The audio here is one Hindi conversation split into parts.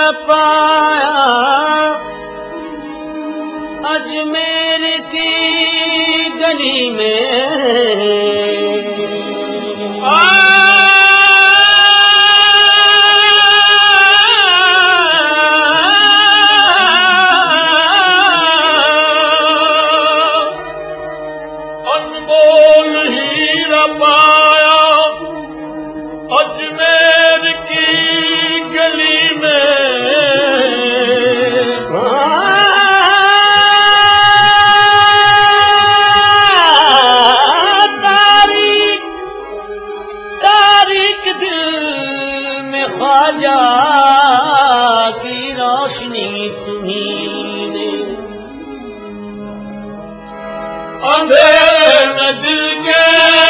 पाया अजमेर की गली में अनमोल हीरा पाया अजमेर की गली में तारीख दिल में ख्वाजा की रोशनी तुम्हीं ने अंधेरे में दिल के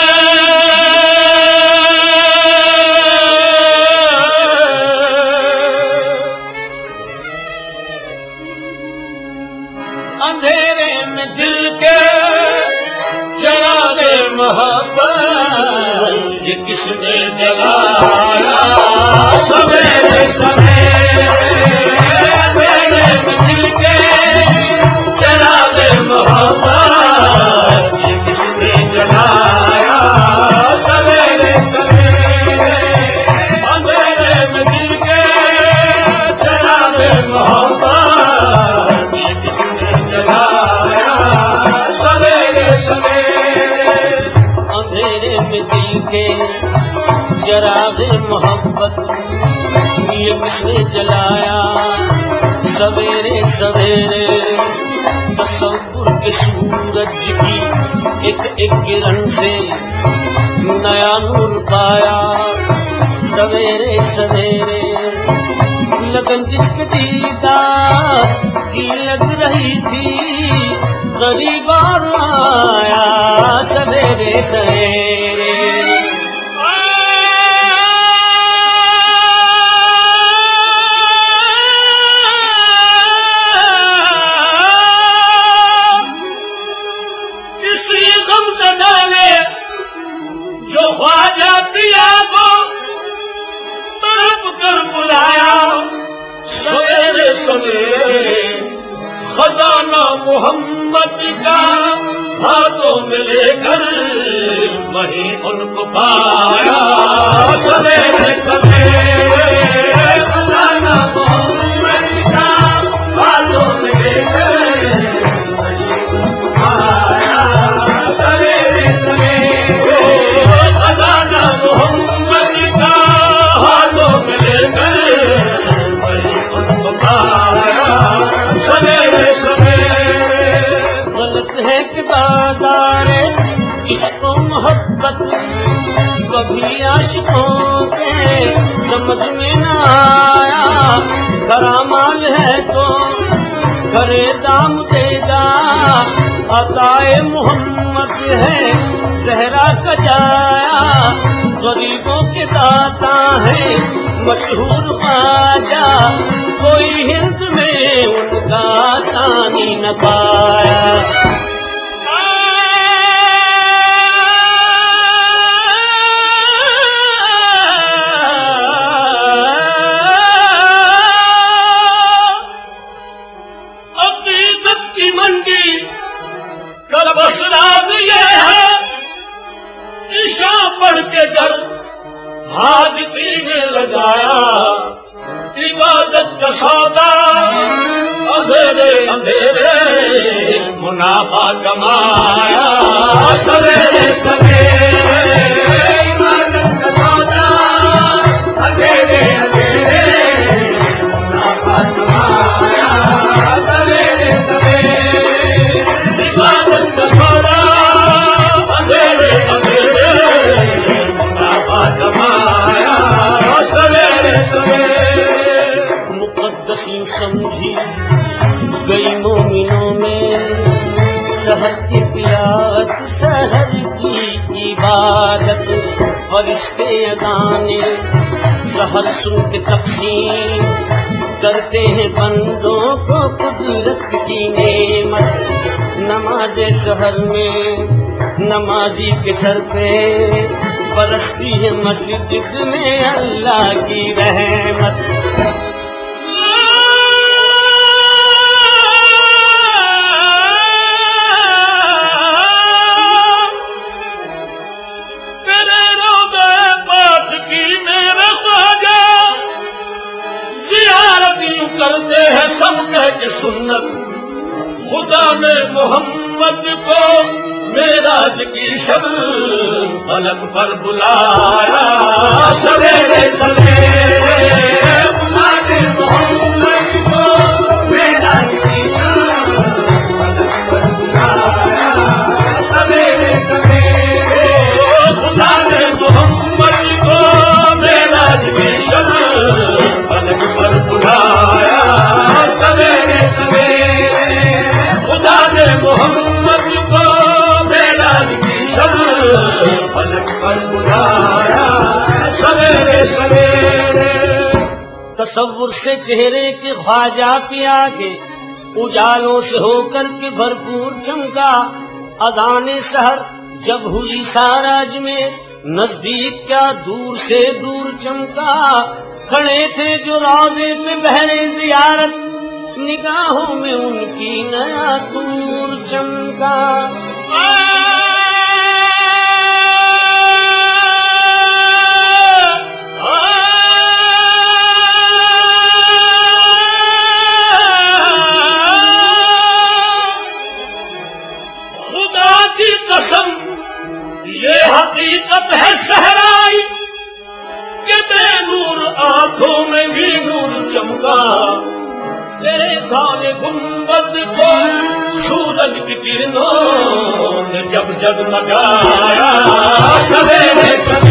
अंधेरे में दिल के जलाले मोहब्बत ये किसने जलाया सवेरे सवेरे अंधेरे में दिल के जलाले मोहब्बत ये किसने जलाया सवेरे सवेरे अंधेरे में दिल के जलाले मोहब्बत ये किसने जलाया सवेरे सवेरे अंधेरे में दिल के चराग़ मोहब्बत ये किसने जलाया सवेरे सवेरे तसव्वुर के सूरज की एक एक किरण से नया नूर पाया सवेरे सवेरे लगन जिसके दीदार की लग रही थी करीब और आया सवेरे सवेरे जो ख्वाजा पिया को तड़प कर बुलाया सवेरे सवेरे खजाना मोहम्मद का हाथों में लेकर वहीं उनको पाया सवेरे सवेरे खजाना मोहम्मद का हाथों में लेकर वहीं उनको पाया सवेरे सवेरे खजाना मोहम्मद का हाथों में लेकर वहीं उनको पाया सवेरे सवेरे गलत है कि बाजार इसको मोहब्बत कभी आशिकों के समझ में न आया करामाल है तो करे दाम देगा अताए मोहम्मद है सहरा का जाया गरीबों के दाता है मशहूर ख्वाजा कोई हिंद में उनका आसानी न पाया अकीदत की मंडी कल बसराग ये है ईशा पढ़ के घर हाजती ने लगाया इबादत का सौदा अंधेरे अंधेरे मुनाफा कमाया सवेरे सवेरे इबादत का सौदा अंधेरे अंधेरे मुनाफा कमाया सवेरे सवेरे इबादत का सौदा अंधेरे अंधेरे मुनाफा कमाया सवेरे सवेरे मुक़द्दसी समझी गई मोमिनों में सहर की पियात सहर की इबादत फरिश्ते अज़ाने सहर सुन के तक़सीम करते हैं बंदों को कुदरत की नेमत नमाज सहर में नमाजी के सर पे बरसती है मस्जिद में अल्लाह की रहमत पर बुलाया सवेरे सवेरे खुदा ने मोहम्मद को मेराज की शाम पर बुलाया सवेरे सवेरे खुदा ने मोहम्मद को मेराज की शाम पर बुलाया सवेरे सवेरे खुदा ने मोहम्मद को मेराज की शाम पर बुलाया सवेरे सवेरे। तसव्वुर से चेहरे के ख्वाजा के आगे उजालों से होकर के भरपूर चमका। अज़ाने सहर जब हुई साराज में नजदीक क्या दूर से दूर चमका। खड़े थे जो रौज़े पे बहरे ज़ियारत निगाहों में उनकी नया दूर चमका। खुदा की कसम ये हकीकत है सहराई कि बेनूर आंखों में भी नूर चमका। तेरे काले गुंबद को सूरज की किरणों ने जब जगमगाया सवेरे सवेरे